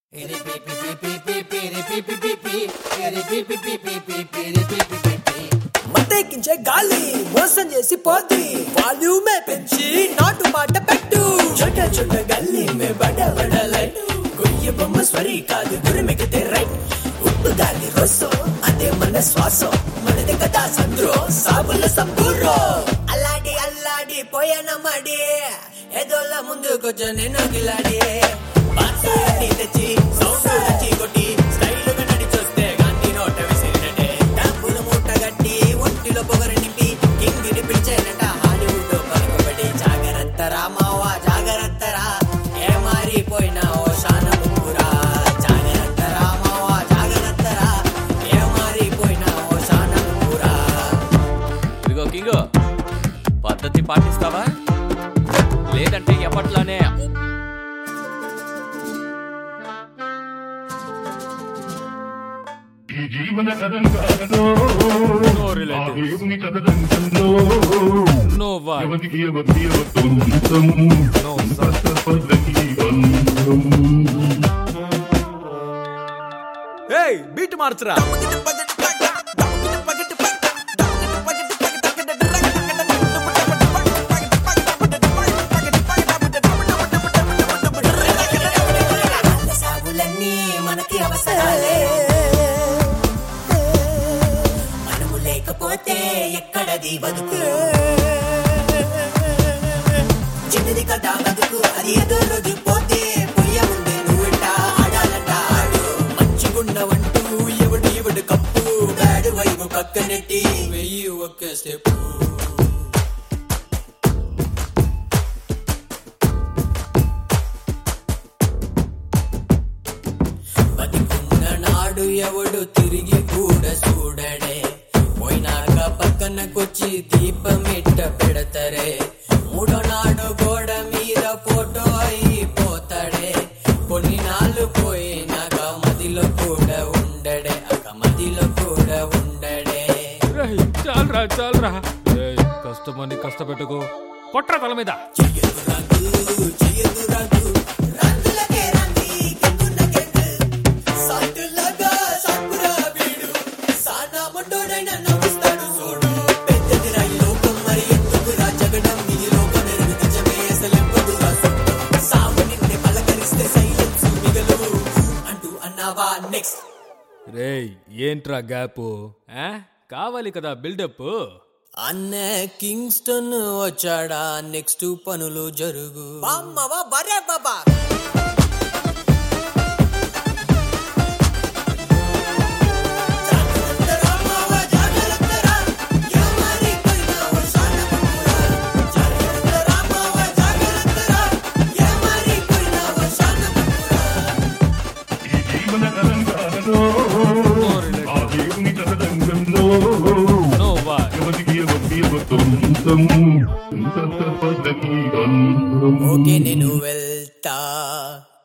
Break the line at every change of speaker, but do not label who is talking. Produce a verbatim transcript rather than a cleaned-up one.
మత్తెక్కించే గాలి మోసం చేసి పోద్ది వాల్యూమే పెంచి నాటు మాట పెట్టు చోట చోట గల్లీ మే బడ బడ లైట్ కొయ్య బొమ్మ స్వరి కాదు గురిమికితే రైట్ ఉప్పు గాలి రొస్సో అదే మన శ్వాసం మనది కదా సంద్రో సాబుల సంబూరో అల్లాడి అల్లాడి పోయన మడి ఎదోల ముందుకొచ్చ నేను గిలాడి బాత్సూని తెచ్చి సౌండ్ రచి కొట్టి స్టైల్ గా నడిచొస్తే గాంధీ నోట విసిరినటే టాపులు మూట గట్టి ఒంటిలో పొగరు నింపి కింగిని పిలిచేనట హాలీవుడ్ పలుకుబడి జాగరత్త రామావా జాగరత్త రా ఏ మారిపోయినా ఓ శానమురా జాగరత్త రామావా జాగరత్త రా ఏ మారిపోయినా ఓ శానమురా.
ఇదిగో కింగో పద్ధతి పాటిస్తావా లేదంటే ఎప్పట్లానే
జీవన కథంలో దేవుని కథంలో
నో వై
ఎవరికి ఎవరికి ఎవరితో పద్ధతి బంధం.
ఏయ్ బీట్ మార్చరా.
సాగులన్నీ మనకి అవసరాలే మనము లేకపోతే ఎక్కడది బతుకు చిన్నది కదా బతుకు అది ఏదో రోజు పోతే పొయ్య ముందే నువ్వుంట ఆడాలంట ఆడు మంచిగుండవంటూ ఎవడు ఎవడు కప్పు బ్యాడు వైపు పక్కనెట్టి వెయ్యి ఒక్క స్టెప్ బతికున్న నాడు ఎవడు తిరిగి కూడా చూడడే పోయినాక పక్కనకొచ్చి దీపం ఇట్ట పెడతరే మూడో నాడు గోడ మీద ఫోటో అయిపోతాడే కొన్ని నాళ్ళు పోయినాక మదిలో కూడా ఉండడే అక్క మదిలో కూడా ఉండడే.
చాలరా చాలరా కష్టమని కష్టపెట్టుకో కొట్ర తల మీద.
చెయ్యదు రంగు చెయ్యదు రంగు రంగులకే రంగి కెంగున్న కెంగు సాటులాగా సాకురా వీడు సానా మొండోడైన నవ్విస్తాడు చూడు పెద్దది రాయి లోకం మరి ఎందుకురా జగడం ఈ లోకం ఎరుగు నిజమే అసలెంపదురా సుట్టు సాము నిన్నే పలకరిస్తే సైలెన్స్ మిగలు అంటూ అన్నావా నెక్స్ట్.
రేయ్ ఏంట్రా గ్యాప్ కావాలి కదా బిల్డప్.
అన్న కింగ్స్టన్ వచ్చాడా నెక్స్ట్ పనులు జరుగు అమ్మవా బరే బాబా.
జీవన కథంలో దేవుని కథంలో
నో వై
ఎవరికి ఎవరికి ఎవరితో పద్ధతి బంధం.
ఓకే నేను వెళ్తా.